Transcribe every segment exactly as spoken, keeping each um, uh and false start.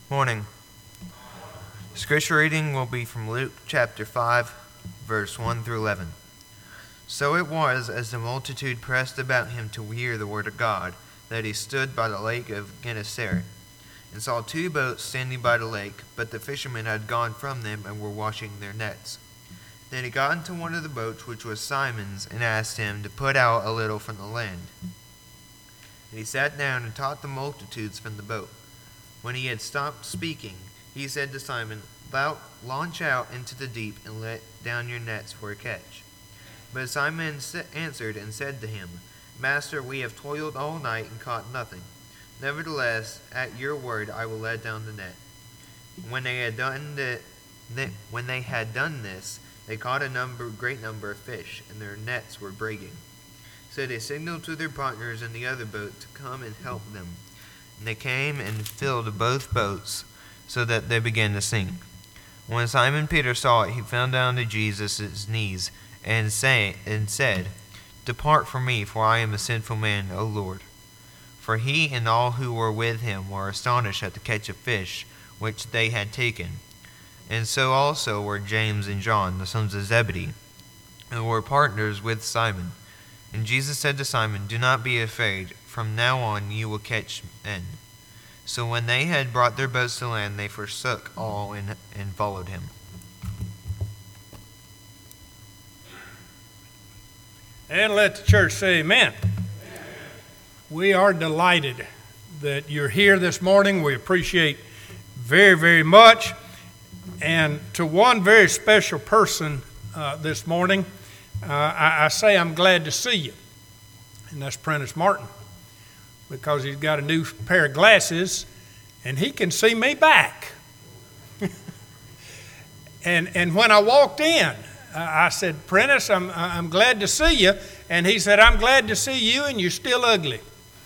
Morning. Scripture reading will be from Luke chapter five, verse one through eleven. So it was, as the multitude pressed about him to hear the word of God, that he stood by the lake of Gennesaret, and saw two boats standing by the lake, but the fishermen had gone from them and were washing their nets. Then he got into one of the boats, which was Simon's, and asked him to put out a little from the land. And he sat down and taught the multitudes from the boat. When he had stopped speaking, he said to Simon, "Thou launch out into the deep and let down your nets for a catch." But Simon answered and said to him, "Master, we have toiled all night and caught nothing. Nevertheless, at your word I will let down the net." When they had done the, when they had done this, they caught a number, great number of fish, and their nets were breaking. So they signaled to their partners in the other boat to come and help them. And they came and filled both boats, so that they began to sink. When Simon Peter saw it, he fell down to Jesus' knees and, say, and said, "Depart from me, for I am a sinful man, O Lord." For he and all who were with him were astonished at the catch of fish which they had taken. And so also were James and John, the sons of Zebedee, who were partners with Simon. And Jesus said to Simon, "Do not be afraid. From now on you will catch men." So when they had brought their boats to land, they forsook all and, and followed him. And let the church say amen. Amen. We are delighted that you're here this morning. We appreciate very, very much. And to one very special person uh, this morning, uh, I, I say I'm glad to see you. And that's Prentice Martin, because he's got a new pair of glasses and he can see me back. and and when I walked in, I said, "Prentice, I'm I'm glad to see you." And he said, "I'm glad to see you, and you're still ugly."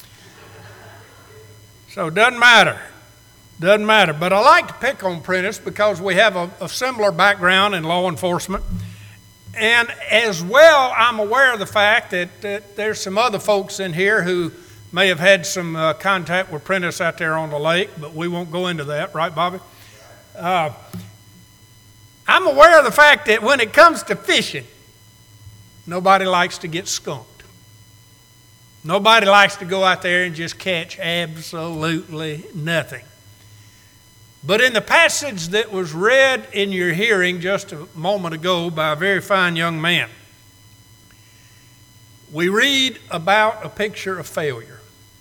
So it doesn't matter. Doesn't matter. But I like to pick on Prentice because we have a, a similar background in law enforcement. And as well, I'm aware of the fact that, that there's some other folks in here who may have had some uh, contact with Prentice out there on the lake, but we won't go into that, right, Bobby? Uh, I'm aware of the fact that when it comes to fishing, nobody likes to get skunked. Nobody likes to go out there and just catch absolutely nothing. But in the passage that was read in your hearing just a moment ago by a very fine young man, we read about a picture of failure.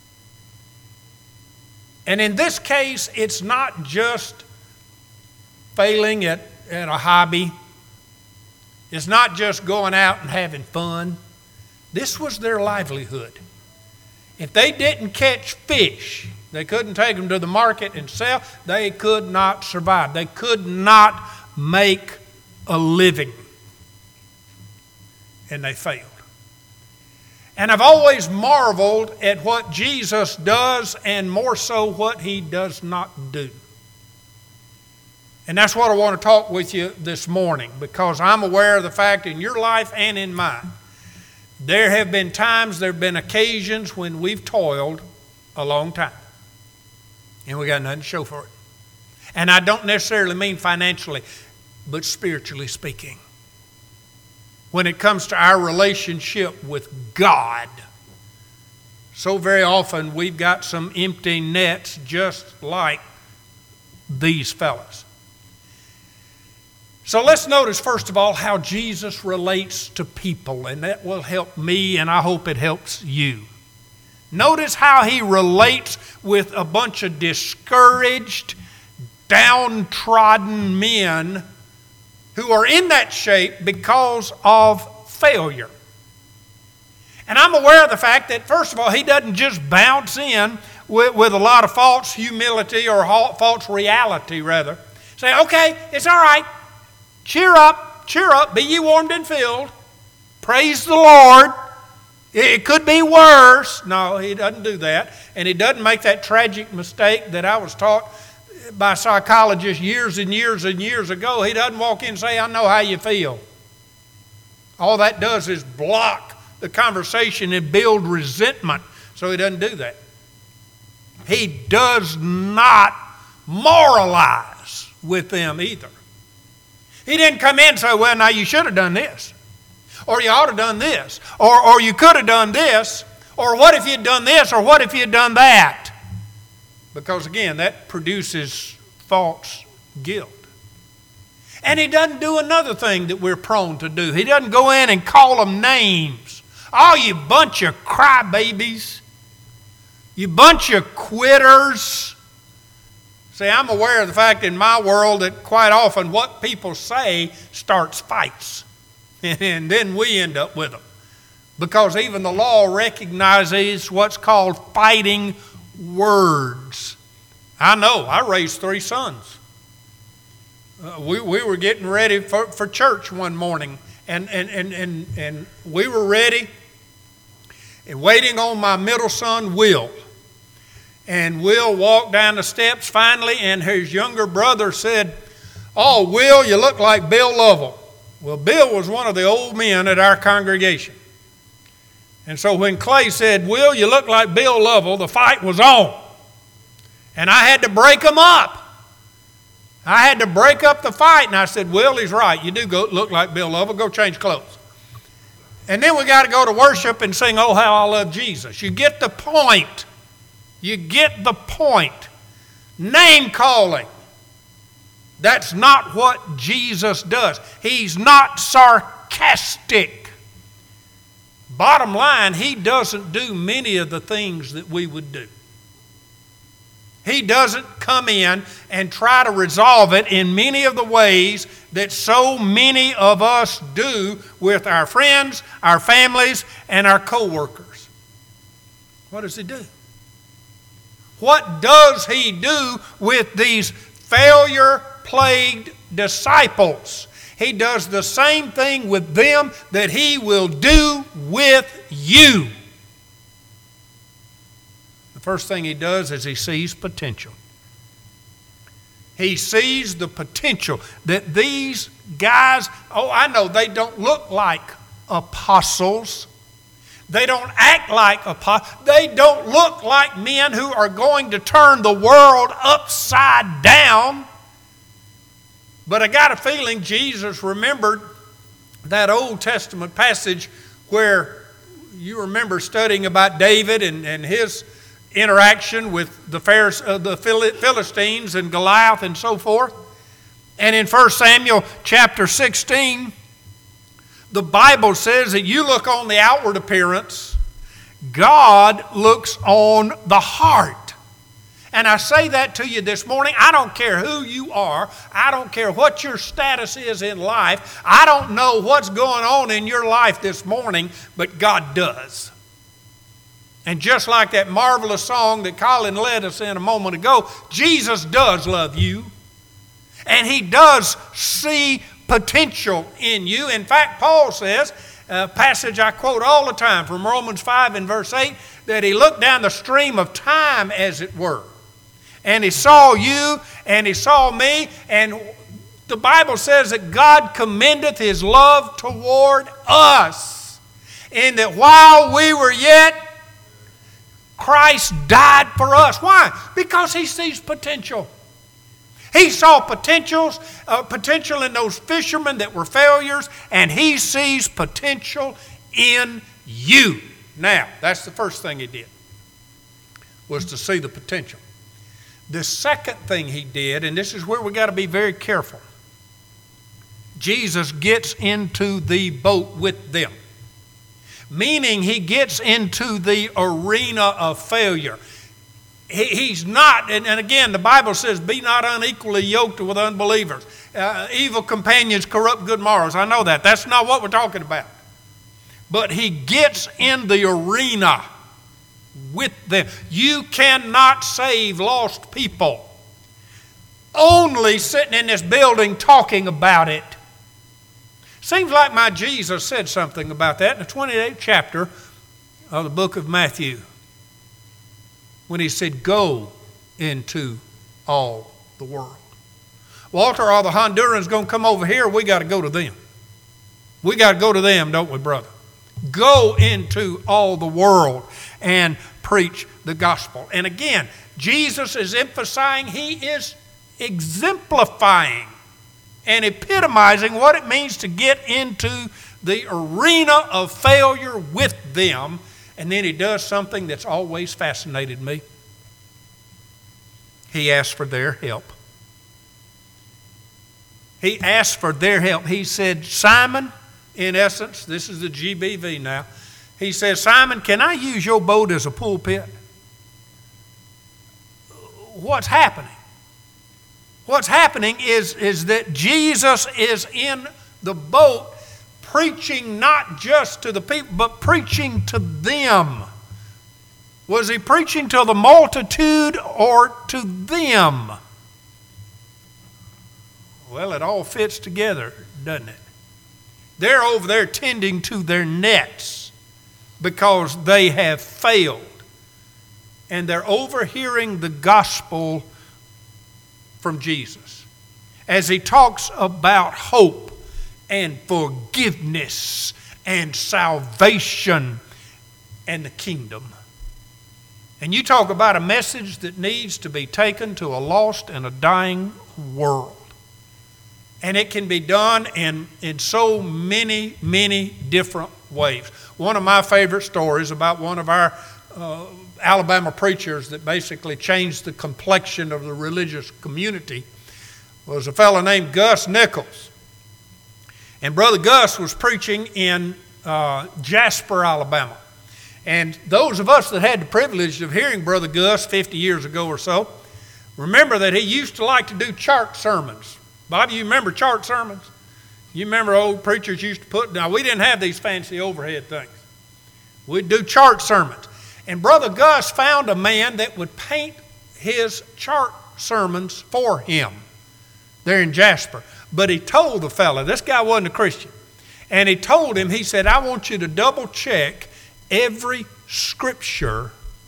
And in this case, it's not just failing at, at a hobby. It's not just going out and having fun. This was their livelihood. If they didn't catch fish, they couldn't take them to the market and sell. They could not survive. They could not make a living. And they failed. And I've always marveled at what Jesus does, and more so what he does not do. And that's what I want to talk with you this morning, because I'm aware of the fact in your life and in mine, there have been times, there have been occasions when we've toiled a long time. And we got nothing to show for it. And I don't necessarily mean financially, but spiritually speaking. When it comes to our relationship with God, so very often we've got some empty nets just like these fellas. So let's notice, first of all, how Jesus relates to people, and that will help me, and I hope it helps you. Notice how he relates with a bunch of discouraged, downtrodden men who are in that shape because of failure. And I'm aware of the fact that, first of all, he doesn't just bounce in with, with a lot of false humility or false reality, rather. Say, "Okay, it's all right. Cheer up, cheer up, be ye warmed and filled. Praise the Lord. It could be worse." No, he doesn't do that. And he doesn't make that tragic mistake that I was taught by psychologists years and years and years ago. He doesn't walk in and say, "I know how you feel." All that does is block the conversation and build resentment. So he doesn't do that. He does not moralize with them either. He didn't come in and say, well, now you should have done this, or you ought to have done this, or, or you could have done this, or what if you'd done this, or what if you'd done that? Because again, that produces false guilt. And he doesn't do another thing that we're prone to do. He doesn't go in and call them names. Oh, you bunch of crybabies. You bunch of quitters. See, I'm aware of the fact in my world that quite often what people say starts fights. And then we end up with them. Because even the law recognizes what's called fighting words. I know, I raised three sons. Uh, we, we were getting ready for, for church one morning, and, and, and, and, and we were ready and waiting on my middle son, Will. And Will walked down the steps finally, and his younger brother said, oh, Will, you look like Bill Lovell. Well, Bill was one of the old men at our congregation. And so when Clay said, Will, you look like Bill Lovell, the fight was on. And I had to break them up. I had to break up the fight, and I said, Will, he's right. You do go look like Bill Lovell. Go change clothes. And then we got to go to worship and sing, oh, how I love Jesus. You get the point. You get the point. Name calling. That's not what Jesus does. He's not sarcastic. Bottom line, he doesn't do many of the things that we would do. He doesn't come in and try to resolve it in many of the ways that so many of us do with our friends, our families, and our co-workers. What does he do? What does he do with these failure-plagued disciples? He does the same thing with them that he will do with you. The first thing he does is he sees potential. He sees the potential that these guys, oh, I know they don't look like apostles. They don't act like apostles. They don't look like men who are going to turn the world upside down. But I got a feeling Jesus remembered that Old Testament passage where you remember studying about David and, and his interaction with the, Pharisees, uh, the Philistines and Goliath and so forth. And in First Samuel chapter sixteen, the Bible says that you look on the outward appearance, God looks on the heart. And I say that to you this morning. I don't care who you are. I don't care what your status is in life. I don't know what's going on in your life this morning, but God does. And just like that marvelous song that Colin led us in a moment ago, Jesus does love you. And he does see potential in you. In fact, Paul says, a passage I quote all the time from Romans five and verse eight, that he looked down the stream of time, as it were. And he saw you, and he saw me, and the Bible says that God commendeth his love toward us, in that while we were yet, Christ died for us. Why? Because he sees potential. He saw potentials, uh, potential in those fishermen that were failures, and he sees potential in you. Now, that's the first thing he did, was to see the potential. The second thing he did, and this is where we got to be very careful, Jesus gets into the boat with them. Meaning he gets into the arena of failure. He, he's not, and, and again, the Bible says, be not unequally yoked with unbelievers. Uh, evil companions corrupt good morals. I know that. That's not what we're talking about. But he gets in the arena with them. You cannot save lost people only sitting in this building talking about it. Seems like my Jesus said something about that in the twenty-eighth chapter of the book of Matthew, when he said, go into all the world. Walter, are the Hondurans going to come over here? We got to go to them. We got to go to them, don't we, brother? Go into all the world and preach the gospel. And again, Jesus is emphasizing, he is exemplifying and epitomizing what it means to get into the arena of failure with them. And then he does something that's always fascinated me. He asks for their help. He asked for their help. He said, Simon, in essence, this is the G B V now. He says, Simon, can I use your boat as a pulpit? What's happening? What's happening is, is that Jesus is in the boat preaching not just to the people, but preaching to them. Was he preaching to the multitude or to them? Well, it all fits together, doesn't it? They're over there tending to their nets because they have failed. And they're overhearing the gospel from Jesus as he talks about hope and forgiveness and salvation and the kingdom. And you talk about a message that needs to be taken to a lost and a dying world. And it can be done in, in so many, many different ways. One of my favorite stories about one of our uh, Alabama preachers that basically changed the complexion of the religious community was a fellow named Gus Nichols. And Brother Gus was preaching in uh, Jasper, Alabama. And those of us that had the privilege of hearing Brother Gus fifty years ago or so, remember that he used to like to do chart sermons. Bobby, you remember chart sermons? You remember old preachers used to put, now we didn't have these fancy overhead things. We'd do chart sermons. And Brother Gus found a man that would paint his chart sermons for him there in Jasper. But he told the fella, this guy wasn't a Christian, and he told him, he said, I want you to double check every scripture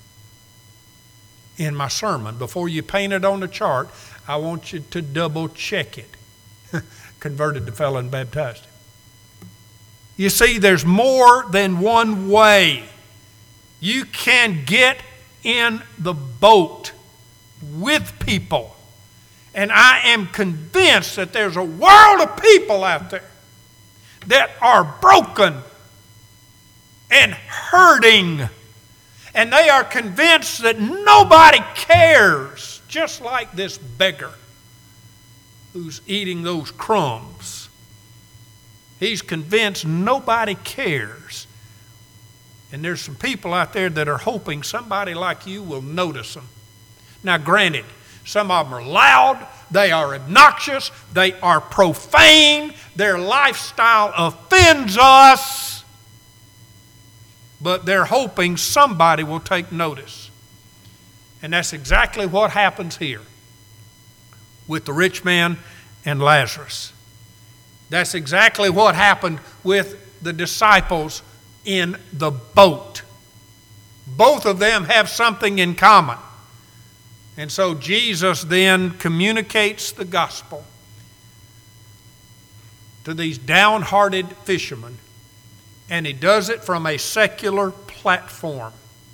in my sermon. Before you paint it on the chart, I want you to double check it. Converted the fellow and baptized him. You see, there's more than one way. You can get in the boat with people. And I am convinced that there's a world of people out there that are broken and hurting. And they are convinced that nobody cares, just like this beggar who's eating those crumbs. He's convinced nobody cares. And there's some people out there that are hoping somebody like you will notice them. Now, granted, some of them are loud, they are obnoxious, they are profane, their lifestyle offends us, but they're hoping somebody will take notice. And that's exactly what happens here with the rich man and Lazarus. That's exactly what happened with the disciples in the boat. Both of them have something in common. And so Jesus then communicates the gospel to these downhearted fishermen, and he does it from a secular platform.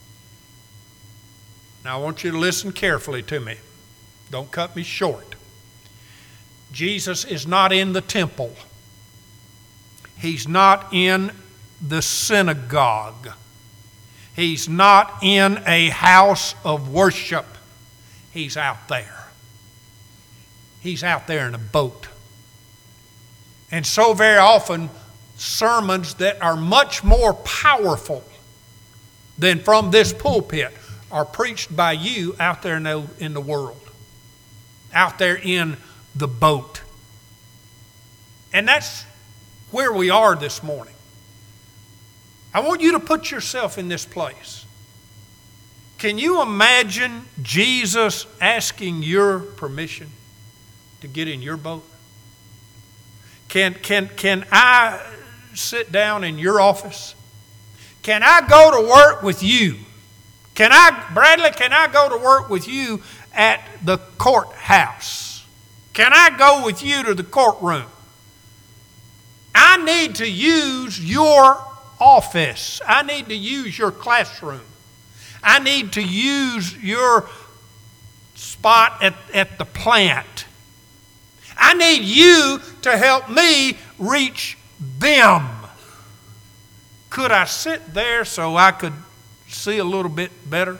Now I want you to listen carefully to me. Don't cut me short. Jesus is not in the temple. He's not in the synagogue. He's not in a house of worship. He's out there. He's out there in a boat. And so very often, sermons that are much more powerful than from this pulpit are preached by you out there in the, in the world, out there in the boat. And that's where we are this morning. I want you to put yourself in this place. Can you imagine Jesus asking your permission to get in your boat? Can, can, can I sit down in your office? Can I go to work with you? Can I, Bradley, can I go to work with you at the courthouse? Can I go with you to the courtroom? I need to use your office. I need to use your classroom. I need to use your spot at, at the plant. I need you to help me reach them. Could I sit there so I could see a little bit better?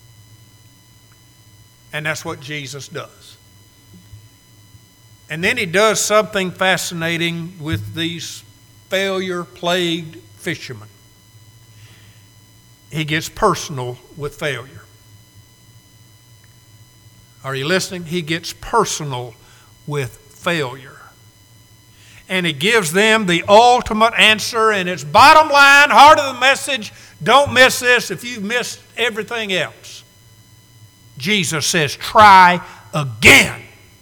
And that's what Jesus does. And then he does something fascinating with these failure-plagued fishermen. He gets personal with failure. Are you listening? He gets personal with failure. And he gives them the ultimate answer, and it's bottom line, heart of the message. Don't miss this if you've missed everything else. Jesus says, try again.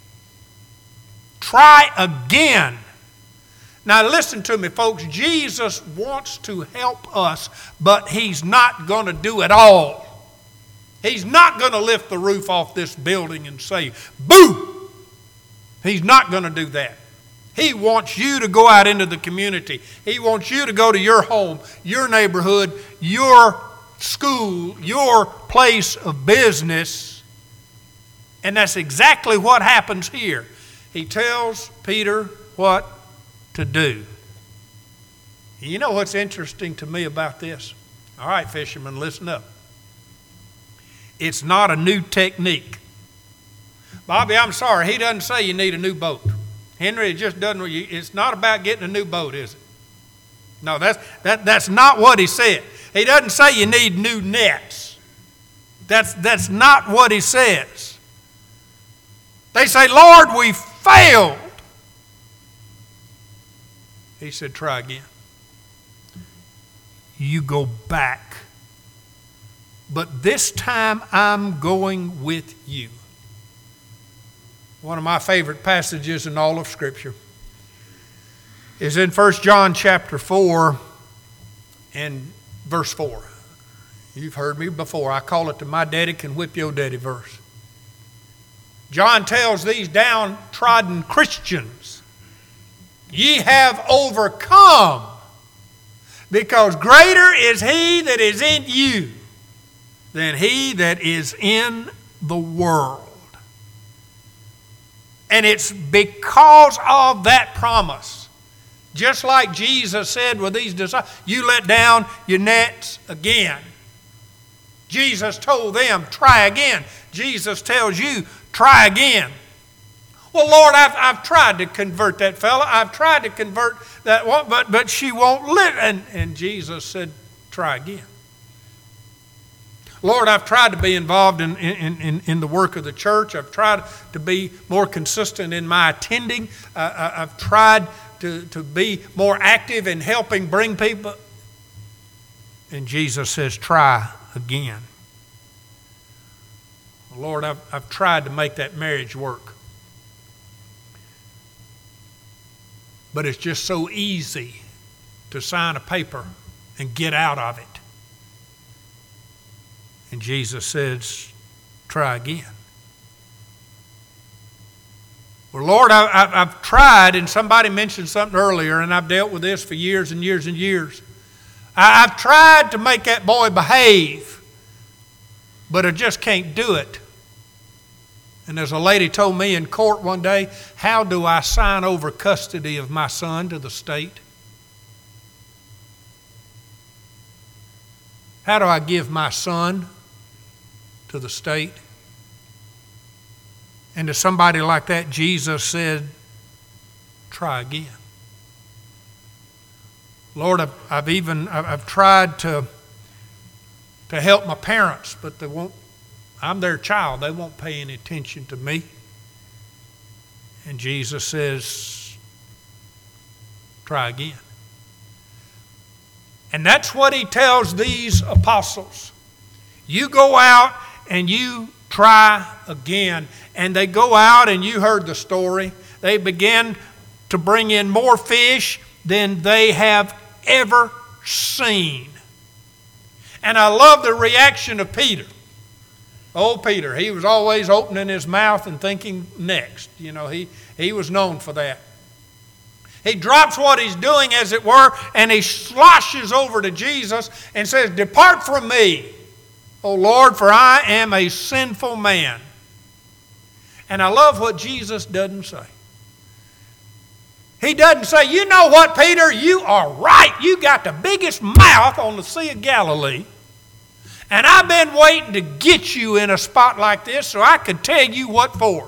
Try again. Now listen to me, folks. Jesus wants to help us, but he's not going to do it all. He's not going to lift the roof off this building and say, boo! He's not going to do that. He wants you to go out into the community. He wants you to go to your home, your neighborhood, your school, your place of business. And that's exactly what happens here. He tells Peter what to do. You know what's interesting to me about this? All right, fishermen, listen up. It's not a new technique. Bobby, I'm sorry, he doesn't say you need a new boat. Henry, it just doesn't, it's not about getting a new boat, is it? No, that's, that, that's not what he said. He doesn't say you need new nets. That's, that's not what he says. They say, Lord, we failed. He said, try again. You go back. But this time I'm going with you. One of my favorite passages in all of Scripture is in First John chapter four and verse four. You've heard me before. I call it the my daddy can whip your daddy verse. John tells these downtrodden Christians, ye have overcome, because greater is he that is in you than he that is in the world. And it's because of that promise. Just like Jesus said with these disciples, you let down your nets again. Jesus told them, try again. Jesus tells you, try again. Well, Lord, I've, I've tried to convert that fella. I've tried to convert that one, but, but she won't live. And, and Jesus said, try again. Lord, I've tried to be involved in, in, in, in the work of the church. I've tried to be more consistent in my attending. Uh, I've tried to, to be more active in helping bring people. And Jesus says, try again. Lord, I've, I've tried to make that marriage work. But it's just so easy to sign a paper and get out of it. And Jesus says, try again. Well, Lord, I, I, I've tried, and somebody mentioned something earlier, and I've dealt with this for years and years and years. I, I've tried to make that boy behave, but I just can't do it. And as a lady told me in court one day, how do I sign over custody of my son to the state? How do I give my son to the state? And to somebody like that, Jesus said, try again. Lord, I've, I've even, I've, I've tried to, to help my parents, but they won't, I'm their child. They won't pay any attention to me. And Jesus says, try again. And that's what he tells these apostles. You go out and you try again. And they go out, and you heard the story. They begin to bring in more fish than they have ever seen. And I love the reaction of Peter. Oh, Peter, he was always opening his mouth and thinking next. You know, he, he was known for that. He drops what he's doing, as it were, and he sloshes over to Jesus and says, "Depart from me, O Lord, for I am a sinful man." And I love what Jesus doesn't say. He doesn't say, "You know what, Peter? You are right. You got the biggest mouth on the Sea of Galilee. And I've been waiting to get you in a spot like this so I could tell you what for."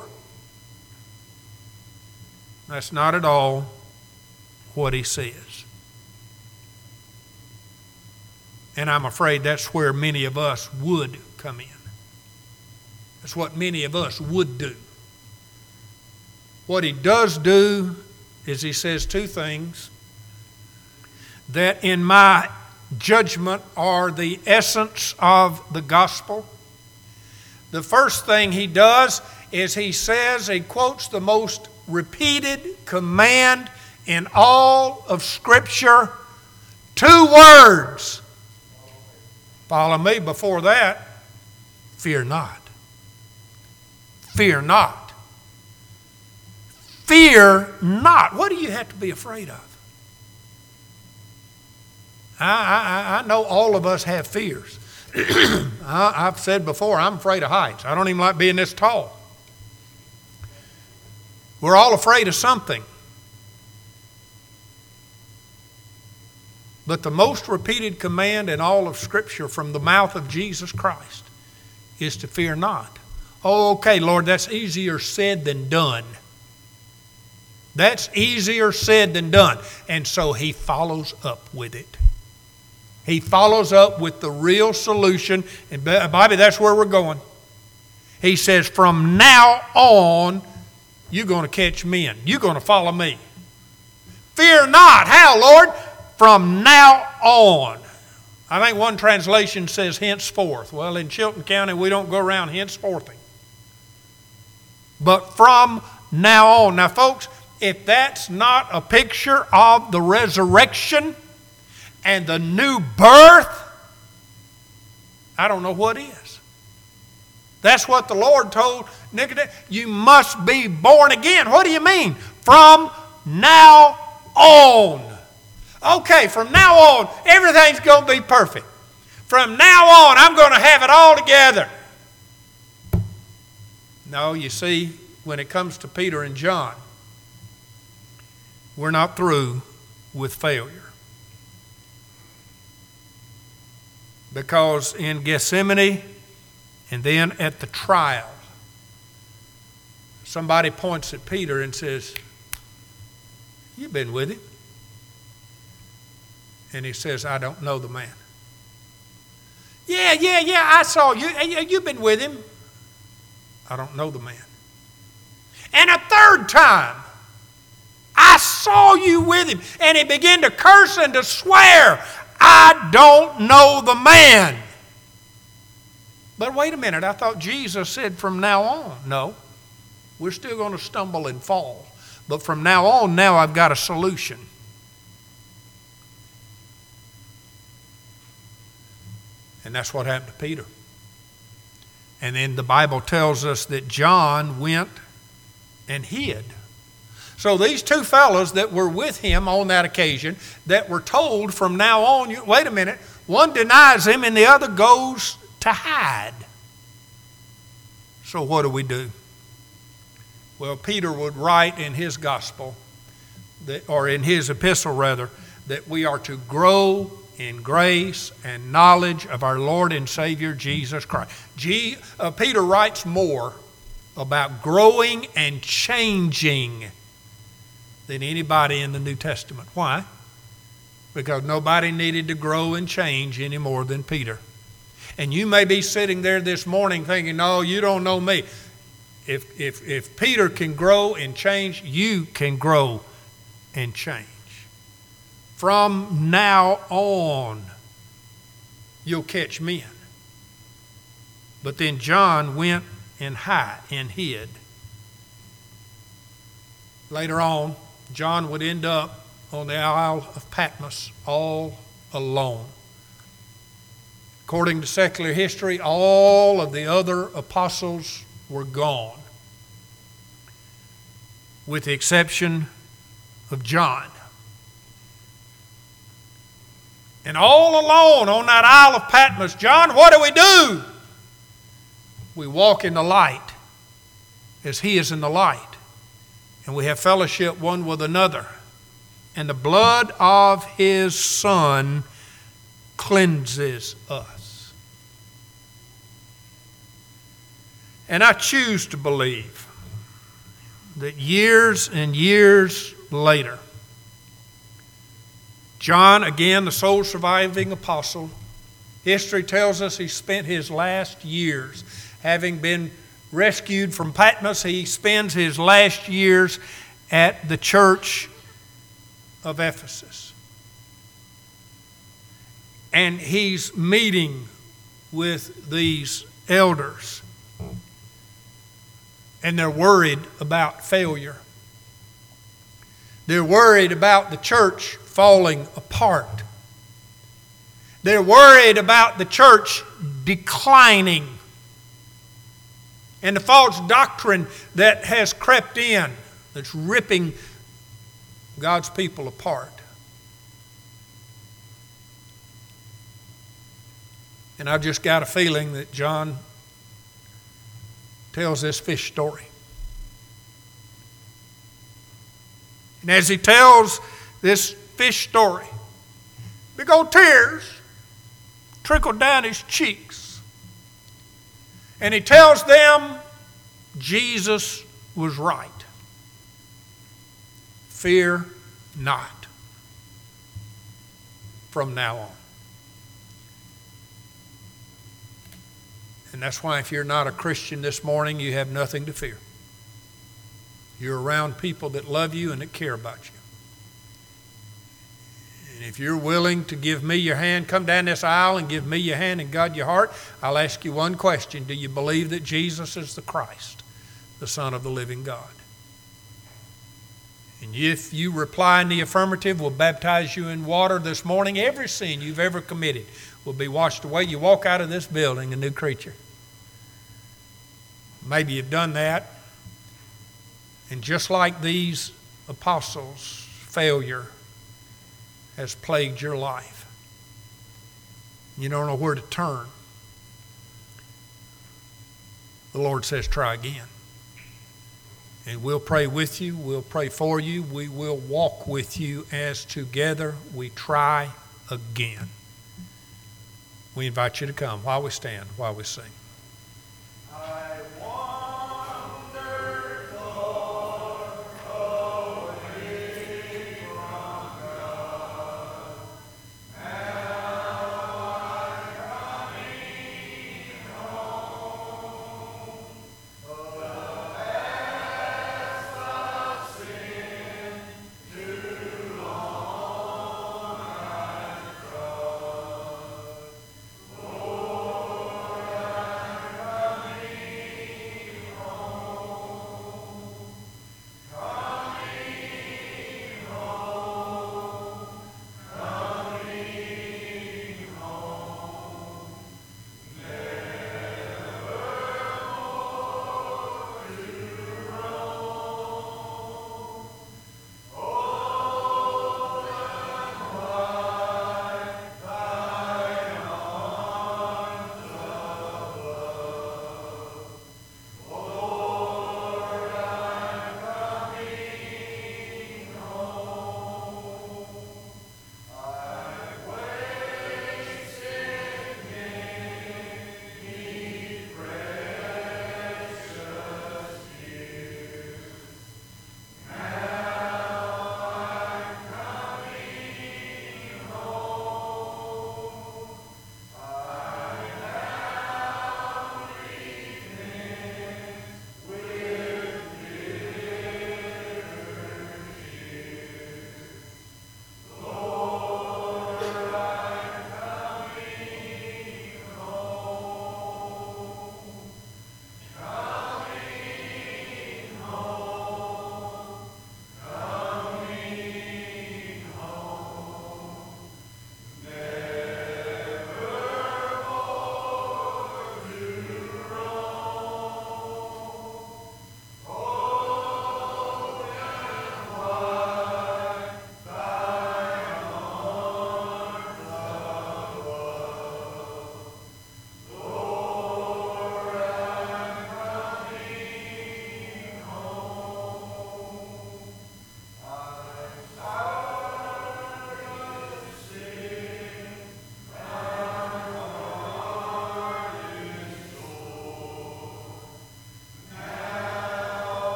That's not at all what he says. And I'm afraid that's where many of us would come in. That's what many of us would do. What he does do is he says two things that in my judgment are the essence of the gospel. The first thing he does is he says, he quotes the most repeated command in all of Scripture. Two words. Follow me. Before that, fear not. Fear not. Fear not. What do you have to be afraid of? I, I, I know all of us have fears. I, I've said before, I'm afraid of heights. I don't even like being this tall. We're all afraid of something. But the most repeated command in all of Scripture from the mouth of Jesus Christ is to fear not. Oh, okay, Lord, that's easier said than done. That's easier said than done. And so he follows up with it. He follows up with the real solution. And Bobby, that's where we're going. He says, from now on, you're going to catch men. You're going to follow me. Fear not. How, Lord? From now on. I think one translation says henceforth. Well, in Chilton County, we don't go around henceforthing. But from now on. Now, folks, if that's not a picture of the resurrection and the new birth, I don't know what is. That's what the Lord told Nicodemus. You must be born again. What do you mean? From now on. Okay, from now on, everything's going to be perfect. From now on, I'm going to have it all together. No, you see, when it comes to Peter and John, we're not through with failure. Because in Gethsemane and then at the trial, somebody points at Peter and says, "You've been with him." And he says, "I don't know the man." Yeah, yeah, yeah, I saw you. You've been with him. I don't know the man. And a third time, I saw you with him. And he began to curse and to swear, "I don't know the man." But wait a minute, I thought Jesus said from now on. No, we're still going to stumble and fall. But from now on, now I've got a solution. And that's what happened to Peter. And then the Bible tells us that John went and hid. So these two fellows that were with him on that occasion, that were told from now on, you, wait a minute, one denies him and the other goes to hide. So what do we do? Well, Peter would write in his gospel, that, or in his epistle rather, that we are to grow in grace and knowledge of our Lord and Savior Jesus Christ. G, uh, Peter writes more about growing and changing than anybody in the New Testament. Why? Because nobody needed to grow and change any more than Peter. And you may be sitting there this morning thinking, "No, you don't know me." If, if, if Peter can grow and change, you can grow and change. From now on, you'll catch men. But then John went and hid and hid. Later on, John would end up on the Isle of Patmos all alone. According to secular history, all of the other apostles were gone, with the exception of John. And all alone on that Isle of Patmos, John, what do we do? We walk in the light as he is in the light. And we have fellowship one with another. And the blood of his Son cleanses us. And I choose to believe that years and years later, John, again, the sole surviving apostle, history tells us he spent his last years, having been rescued from Patmos, he spends his last years at the church of Ephesus. And he's meeting with these elders. And they're worried about failure. They're worried about the church falling apart. They're worried about the church declining and the false doctrine that has crept in that's ripping God's people apart. And I've just got a feeling that John tells this fish story. And as he tells this fish story, big old tears trickle down his cheeks. And he tells them Jesus was right. Fear not from now on. And that's why if you're not a Christian this morning, you have nothing to fear. You're around people that love you and that care about you. And if you're willing to give me your hand, come down this aisle and give me your hand and God your heart, I'll ask you one question. Do you believe that Jesus is the Christ, the Son of the living God? And if you reply in the affirmative, we'll baptize you in water this morning. Every sin you've ever committed will be washed away. You walk out of this building a new creature. Maybe you've done that. And just like these apostles, failure has plagued your life. You don't know where to turn. The Lord says, try again. And we'll pray with you. We'll pray for you. We will walk with you as together we try again. We invite you to come while we stand, while we sing.